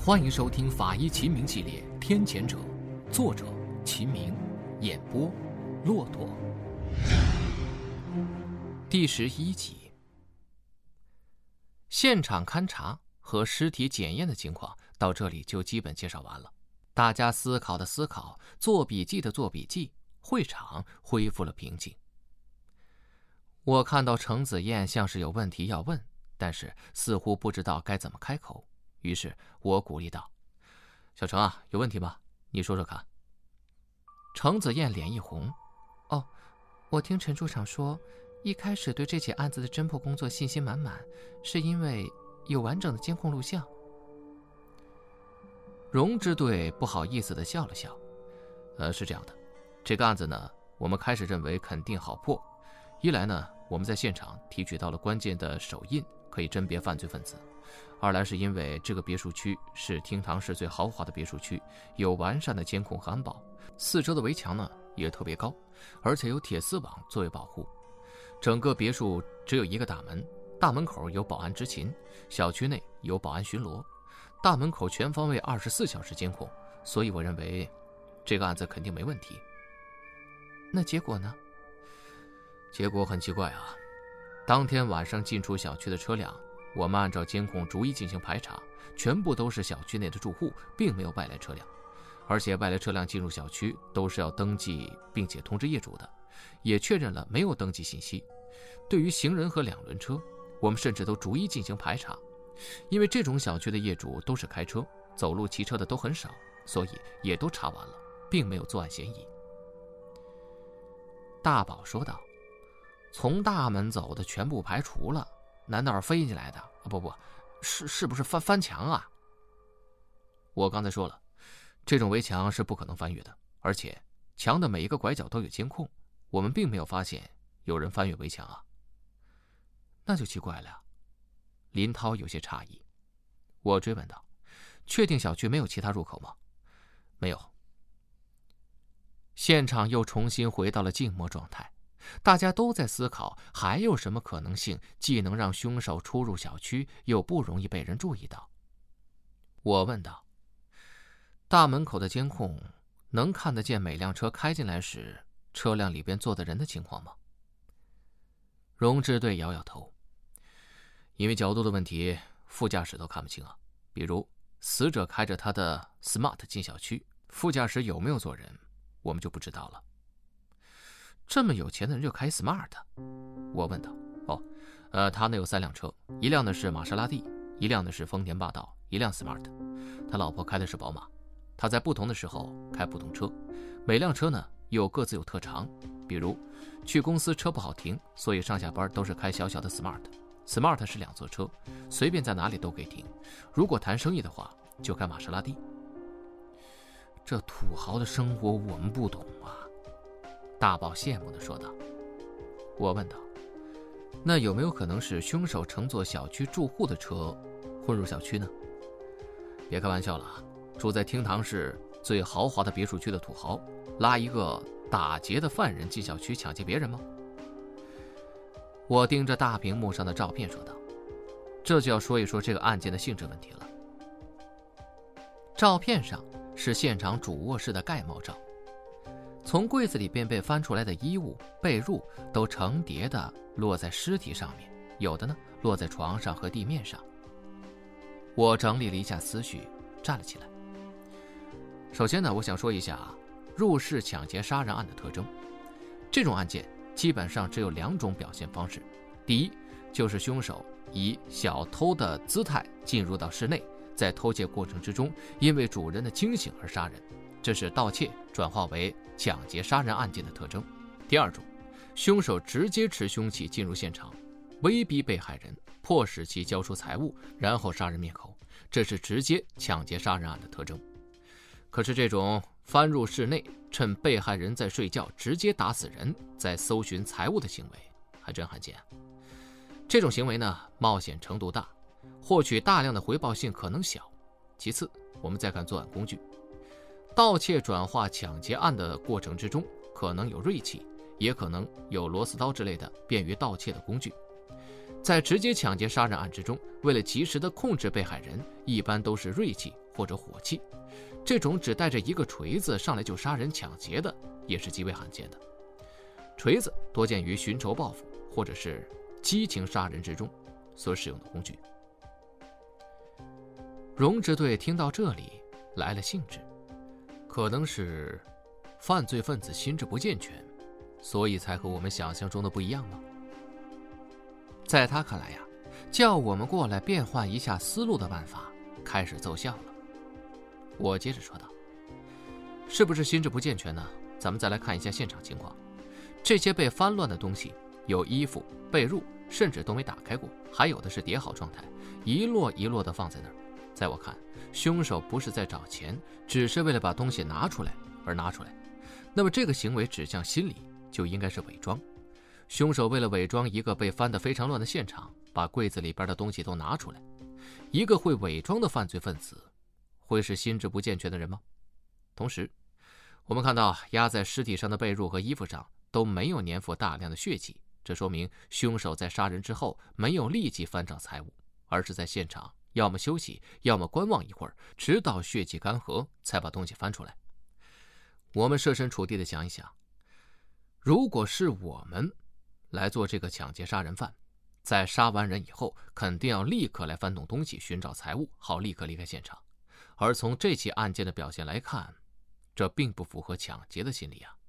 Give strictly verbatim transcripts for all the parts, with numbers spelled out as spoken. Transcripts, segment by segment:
欢迎收听法医秦明系列《天谴者》，作者秦明，演播骆驼。第十一集。现场勘查和尸体检验的情况到这里就基本介绍完了。大家思考的思考，做笔记的做笔记，会场恢复了平静。我看到程子燕像是有问题要问，但是似乎不知道该怎么开口，于是我鼓励道：“小程啊，有问题吗？你说说看。”程子燕脸一红：“哦，我听陈处长说，一开始对这起案子的侦破工作信心满满，是因为有完整的监控录像。”荣支队不好意思地笑了笑：“呃，是这样的，这个案子呢，我们开始认为肯定好破。一来呢，我们在现场提取到了关键的手印，可以甄别犯罪分子；二来是因为这个别墅区是厅堂市最豪华的别墅区，有完善的监控和安保，四周的围墙呢也特别高，而且有铁丝网作为保护。整个别墅只有一个大门，大门口有保安执勤，小区内有保安巡逻，大门口全方位二十四小时监控，所以我认为这个案子肯定没问题。那结果呢？结果很奇怪啊，当天晚上进出小区的车辆，我们按照监控逐一进行排查，全部都是小区内的住户，并没有外来车辆。而且外来车辆进入小区都是要登记并且通知业主的，也确认了没有登记信息。对于行人和两轮车，我们甚至都逐一进行排查，因为这种小区的业主都是开车，走路骑车的都很少，所以也都查完了，并没有作案嫌疑。大宝说道：“从大门走的全部排除了，难道是飞进来的？啊，不不，是是不是翻翻墙啊？”我刚才说了，这种围墙是不可能翻越的，而且墙的每一个拐角都有监控，我们并没有发现有人翻越围墙啊。那就奇怪了呀。林涛有些诧异。我追问道：“确定小区没有其他入口吗？”没有。现场又重新回到了静默状态。大家都在思考还有什么可能性既能让凶手出入小区，又不容易被人注意到。我问道：“大门口的监控能看得见每辆车开进来时车辆里边坐的人的情况吗？”荣支队摇摇头：“因为角度的问题，副驾驶都看不清啊。比如死者开着他的 Smart 进小区，副驾驶有没有坐人我们就不知道了。”这么有钱的人就开 Smart？ 我问道。哦，呃，他那有三辆车，一辆呢是玛莎拉蒂，一辆呢是丰田霸道，一辆 Smart。他老婆开的是宝马。他在不同的时候开不同车，每辆车呢又各自有特长。比如去公司车不好停，所以上下班都是开小小的 Smart。Smart 是两座车，随便在哪里都可以停。如果谈生意的话，就开玛莎拉蒂。这土豪的生活我们不懂啊。大宝羡慕地说道。我问道：“那有没有可能是凶手乘坐小区住户的车混入小区呢？”别开玩笑了，住在厅堂市最豪华的别墅区的土豪，拉一个打劫的犯人进小区抢劫别人吗？我盯着大屏幕上的照片说道：“这就要说一说这个案件的性质问题了。”照片上是现场主卧室的盖帽照，从柜子里边被翻出来的衣物、被褥都成叠的落在尸体上面，有的呢落在床上和地面上。我整理了一下思绪，站了起来。首先呢，我想说一下入室抢劫杀人案的特征。这种案件基本上只有两种表现方式。第一，就是凶手以小偷的姿态进入到室内，在偷窃过程之中因为主人的惊醒而杀人，这是盗窃转化为抢劫杀人案件的特征。第二种，凶手直接持凶器进入现场，威逼被害人，迫使其交出财物，然后杀人灭口，这是直接抢劫杀人案的特征。可是这种翻入室内，趁被害人在睡觉直接打死人，再搜寻财物的行为还真罕见。这种行为呢，冒险程度大，获取大量的回报性可能小。其次，我们再看作案工具。盗窃转化抢劫案的过程之中，可能有锐器，也可能有螺丝刀之类的便于盗窃的工具。在直接抢劫杀人案之中，为了及时的控制被害人，一般都是锐器或者火器，这种只带着一个锤子上来就杀人抢劫的也是极为罕见的。锤子多见于寻仇报复或者是激情杀人之中所使用的工具。荣支队听到这里来了兴致，可能是犯罪分子心智不健全，所以才和我们想象中的不一样吗？在他看来呀，叫我们过来变换一下思路的办法开始奏效了。我接着说道，是不是心智不健全呢？咱们再来看一下现场情况。这些被翻乱的东西，有衣服、被褥，甚至都没打开过，还有的是叠好状态，一摞一摞的放在那儿。在我看，凶手不是在找钱，只是为了把东西拿出来而拿出来。那么这个行为指向心理，就应该是伪装。凶手为了伪装一个被翻得非常乱的现场，把柜子里边的东西都拿出来。一个会伪装的犯罪分子，会是心智不健全的人吗？同时，我们看到压在尸体上的被褥和衣服上都没有粘附大量的血迹，这说明凶手在杀人之后没有立即翻找财物，而是在现场要么休息，要么观望一会儿，直到血迹干涸才把东西翻出来。我们设身处地的想一想，如果是我们来做这个抢劫杀人犯，在杀完人以后肯定要立刻来翻动东西寻找财物，好立刻离开现场。而从这起案件的表现来看，这并不符合抢劫的心理啊。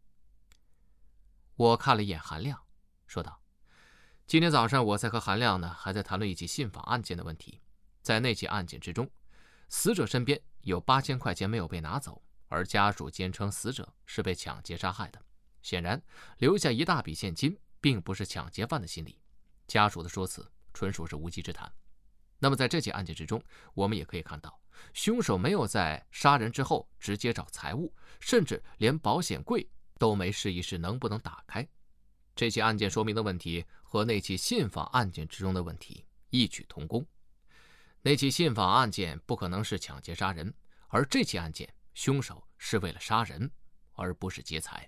我看了一眼韩亮，说道，今天早上我在和韩亮呢还在谈论一起信访案件的问题。在那起案件之中，死者身边有八千块钱没有被拿走，而家属坚称死者是被抢劫杀害的。显然，留下一大笔现金并不是抢劫犯的心理，家属的说辞纯属是无稽之谈。那么在这起案件之中，我们也可以看到，凶手没有在杀人之后直接找财物，甚至连保险柜都没试一试能不能打开。这起案件说明的问题和那起信访案件之中的问题异曲同工。那起信访案件不可能是抢劫杀人，而这起案件凶手是为了杀人，而不是劫财。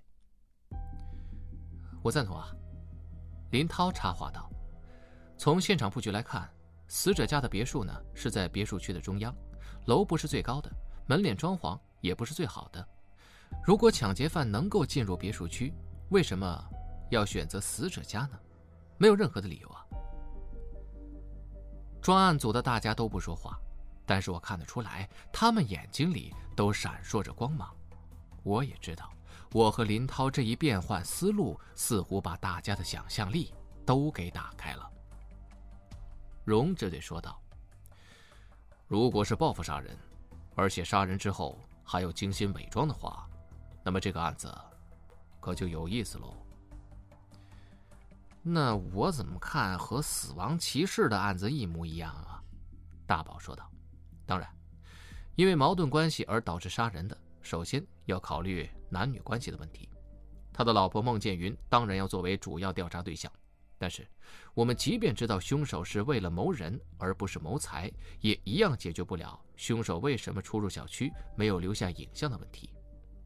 我赞同啊，林涛插话道。从现场布局来看，死者家的别墅呢是在别墅区的中央，楼不是最高的，门脸装潢也不是最好的。如果抢劫犯能够进入别墅区，为什么要选择死者家呢？没有任何的理由啊。专案组的大家都不说话，但是我看得出来，他们眼睛里都闪烁着光芒。我也知道，我和林涛这一变换思路，似乎把大家的想象力都给打开了。荣支队说道，如果是报复杀人，而且杀人之后还有精心伪装的话，那么这个案子可就有意思喽。那我怎么看和死亡骑士的案子一模一样啊？大宝说道。当然，因为矛盾关系而导致杀人的，首先要考虑男女关系的问题。他的老婆孟建云当然要作为主要调查对象，但是我们即便知道凶手是为了谋人而不是谋财，也一样解决不了凶手为什么出入小区没有留下影像的问题。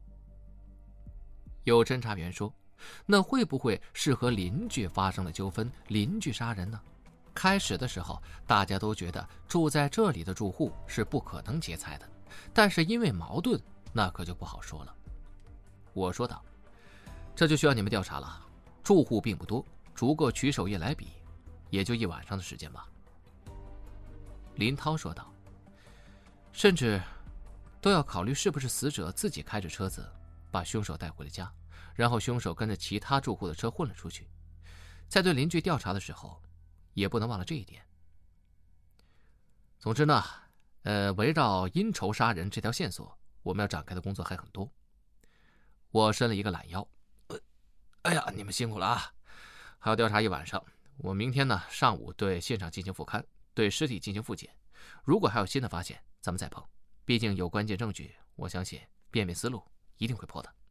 有侦查员说，那会不会是和邻居发生了纠纷，邻居杀人呢？开始的时候大家都觉得住在这里的住户是不可能劫财的，但是因为矛盾，那可就不好说了。我说道，这就需要你们调查了，住户并不多，逐个取手印来比，也就一晚上的时间吧。林涛说道，甚至都要考虑是不是死者自己开着车子把凶手带回了家，然后凶手跟着其他住户的车混了出去。在对邻居调查的时候，也不能忘了这一点。总之呢，呃，围绕因仇杀人这条线索，我们要展开的工作还很多。我伸了一个懒腰，呃，哎呀，你们辛苦了啊！还要调查一晚上。我明天呢上午对现场进行复勘，对尸体进行复检。如果还有新的发现，咱们再碰。毕竟有关键证据，我相信便秘思路一定会破的。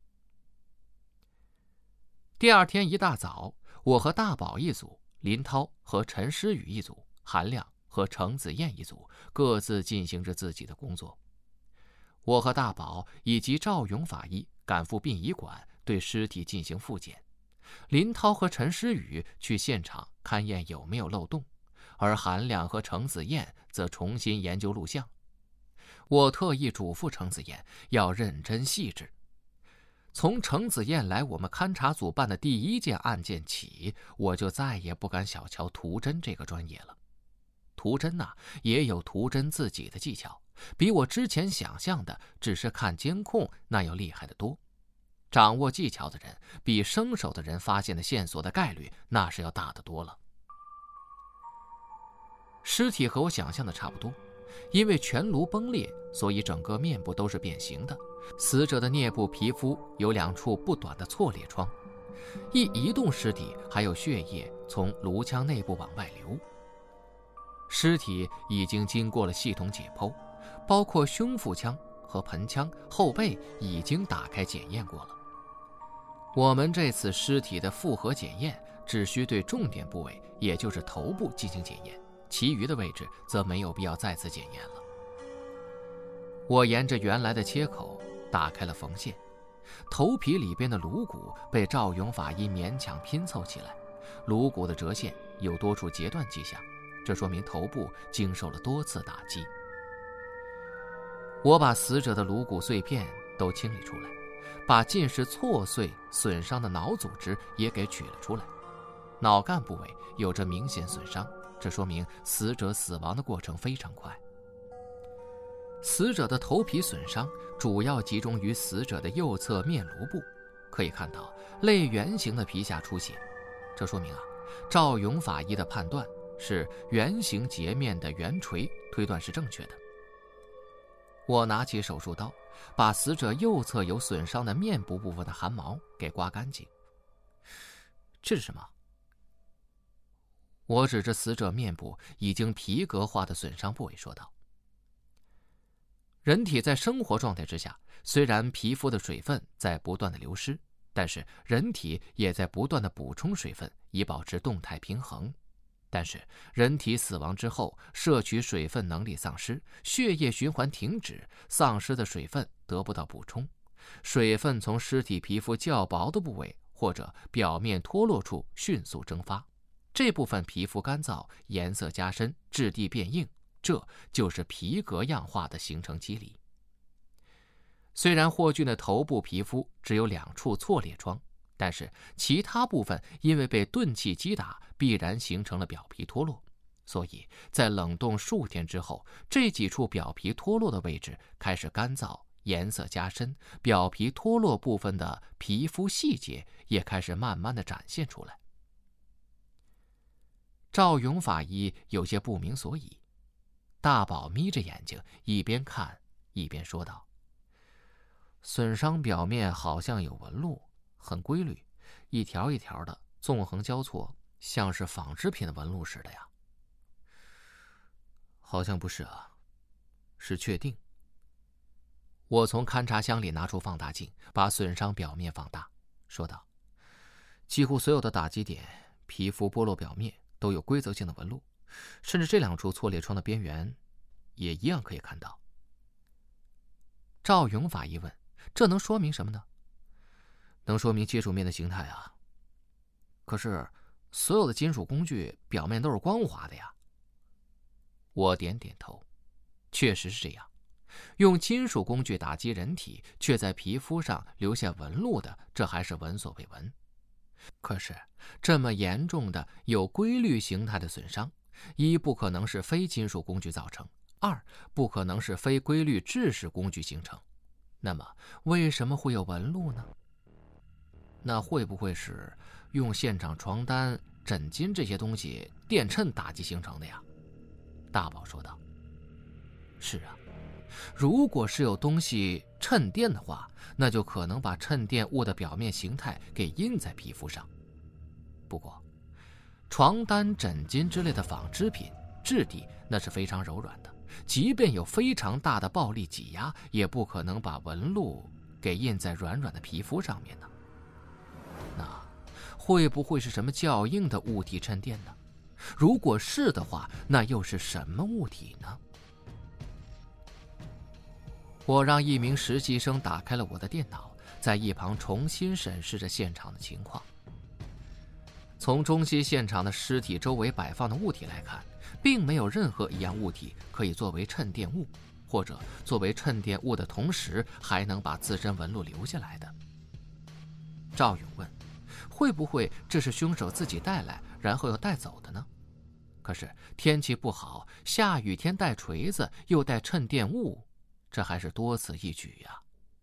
第二天一大早，我和大宝一组，林涛和陈诗雨一组，韩亮和程子燕一组，各自进行着自己的工作。我和大宝以及赵勇法医赶赴殡仪馆对尸体进行复检，林涛和陈诗雨去现场勘验有没有漏洞，而韩亮和程子燕则重新研究录像。 我特意嘱咐程子燕要认真细致。从程子燕来我们勘察组办的第一件案件起，我就再也不敢小瞧图侦这个专业了。图侦呐、啊，也有图侦自己的技巧，比我之前想象的只是看监控那要厉害得多。掌握技巧的人，比生手的人发现的线索的概率那是要大得多了。尸体和我想象的差不多，因为全颅崩裂，所以整个面部都是变形的。死者的颞部皮肤有两处不短的挫裂创，一移动尸体还有血液从颅腔内部往外流。尸体已经经过了系统解剖，包括胸腹腔和盆腔、后背已经打开检验过了。我们这次尸体的复核检验只需对重点部位，也就是头部进行检验，其余的位置则没有必要再次检验了。我沿着原来的切口打开了缝线，头皮里边的颅骨被赵勇法医勉强拼凑起来，颅骨的折线有多处截断迹象，这说明头部经受了多次打击。我把死者的颅骨碎片都清理出来，把尽是错碎损伤的脑组织也给取了出来。脑干部位有着明显损伤，这说明死者死亡的过程非常快。死者的头皮损伤主要集中于死者的右侧面颅部，可以看到类圆形的皮下出血，这说明啊，赵勇法医的判断是圆形截面的圆锤，推断是正确的。我拿起手术刀，把死者右侧有损伤的面部部分的汗毛给刮干净。这是什么？我指着死者面部已经皮革化的损伤部位说道。人体在生活状态之下，虽然皮肤的水分在不断的流失，但是人体也在不断的补充水分，以保持动态平衡。但是人体死亡之后，摄取水分能力丧失，血液循环停止，丧失的水分得不到补充，水分从尸体皮肤较薄的部位或者表面脱落处迅速蒸发，这部分皮肤干燥，颜色加深，质地变硬，这就是皮革样化的形成机理。虽然霍俊的头部皮肤只有两处挫裂创，但是其他部分因为被钝器击打，必然形成了表皮脱落，所以在冷冻数天之后，这几处表皮脱落的位置开始干燥，颜色加深，表皮脱落部分的皮肤细节也开始慢慢的展现出来。赵勇法医有些不明所以，大宝眯着眼睛一边看一边说道：损伤表面好像有纹路，很规律，一条一条的纵横交错，像是纺织品的纹路似的呀。好像不是啊，是确定。我从勘察箱里拿出放大镜，把损伤表面放大，说道：几乎所有的打击点、皮肤剥落表面都有规则性的纹路，甚至这两处挫裂创的边缘也一样可以看到。赵勇法医问：这能说明什么呢？能说明金属面的形态啊。可是所有的金属工具表面都是光滑的呀。我点点头，确实是这样。用金属工具打击人体，却在皮肤上留下纹路的，这还是闻所未闻。可是这么严重的有规律形态的损伤，一不可能是非金属工具造成，二不可能是非规律制式工具形成。那么为什么会有纹路呢？那会不会是用现场床单、枕巾这些东西电衬打击形成的呀？大宝说道。是啊，如果是有东西衬垫的话，那就可能把衬垫物的表面形态给印在皮肤上。不过床单、枕巾之类的纺织品质地那是非常柔软的，即便有非常大的暴力挤压，也不可能把纹路给印在软软的皮肤上面呢。那会不会是什么较硬的物体衬垫呢？如果是的话，那又是什么物体呢？我让一名实习生打开了我的电脑，在一旁重新审视着现场的情况。从中西现场的尸体周围摆放的物体来看，并没有任何一样物体可以作为衬垫物， 或者作为衬垫物的同时还能把自身纹路留下来的。赵勇问，会不会这是凶手自己带来然后又带走的呢？可是天气不好，下雨天带锤子又带衬垫物，这还是多此一举呀。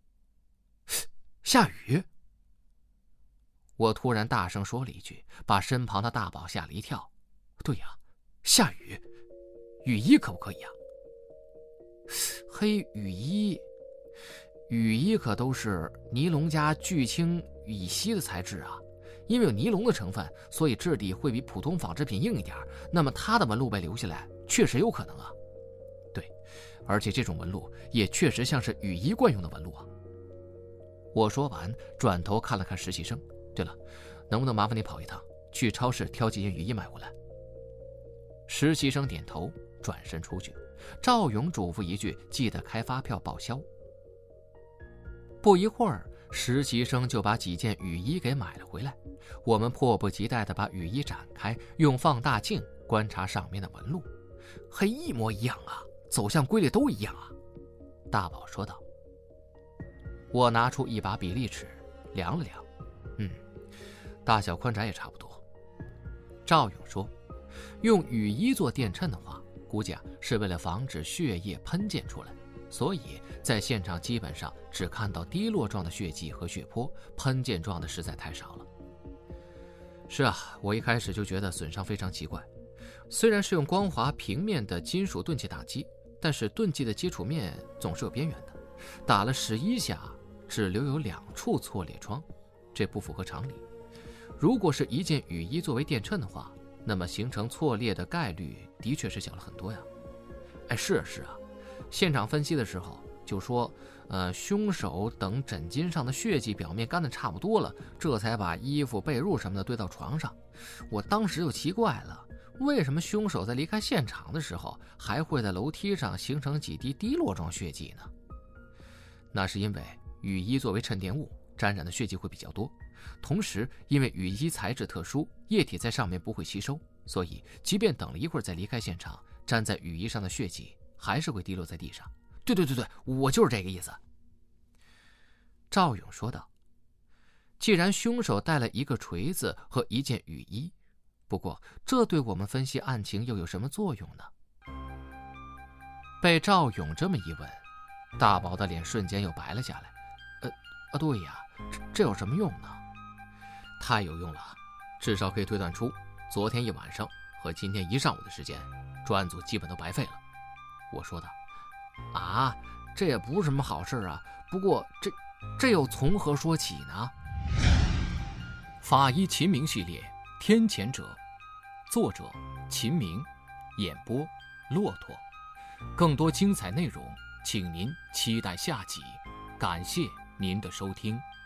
下雨！ 我突然大声说了一句，把身旁的大宝吓了一跳。 对呀，下雨，雨衣可不可以呀？ 黑雨衣，雨衣可都是尼龙加聚氰乙烯的材质啊，因为有尼龙的成分，所以质地会比普通纺织品硬一点，那么它的纹路被留下来确实有可能啊。 对，而且这种纹路也确实像是雨衣惯用的纹路啊。 我说完转头看了看实习生，对了，能不能麻烦你跑一趟，去超市挑几件雨衣买回来？实习生点头，转身出去。赵勇嘱咐一句，记得开发票报销。不一会儿，实习生就把几件雨衣给买了回来。我们迫不及待地把雨衣展开，用放大镜观察上面的纹路。 嘿，一模一样啊，走向规律都一样啊。 大宝说道。我拿出一把比例尺量了量，嗯，大小宽窄也差不多。赵勇说，用雨衣做垫衬的话，估计啊是为了防止血液喷溅出来，所以在现场基本上只看到滴落状的血迹和血泊，喷溅状的实在太少了。是啊，我一开始就觉得损伤非常奇怪，虽然是用光滑平面的金属钝器打击，但是钝器的接触面总是有边缘的，打了十一下只留有两处挫裂疮，这不符合常理。如果是一件雨衣作为垫衬的话，那么形成挫裂的概率的确是小了很多呀。哎，是啊是啊，现场分析的时候就说，呃，凶手等枕巾上的血迹表面干得差不多了，这才把衣服、被褥什么的堆到床上。我当时就奇怪了，为什么凶手在离开现场的时候还会在楼梯上形成几滴滴落状血迹呢？那是因为雨衣作为衬垫物，沾染的血迹会比较多，同时因为雨衣材质特殊，液体在上面不会吸收，所以即便等了一会儿再离开现场，粘在雨衣上的血迹还是会滴落在地上。 对对对对，我就是这个意思。 赵勇说道。既然凶手带了一个锤子和一件雨衣，不过这对我们分析案情又有什么作用呢？被赵勇这么一问，大宝的脸瞬间又白了下来。呃，啊，对呀，这这有什么用呢？太有用了，至少可以推断出昨天一晚上和今天一上午的时间，专案组基本都白费了。我说道。啊，这也不是什么好事啊，不过这这又从何说起呢？ 法医秦明系列《天谴者》，作者秦明，演播骆驼。更多精彩内容请您期待下集，感谢您的收听。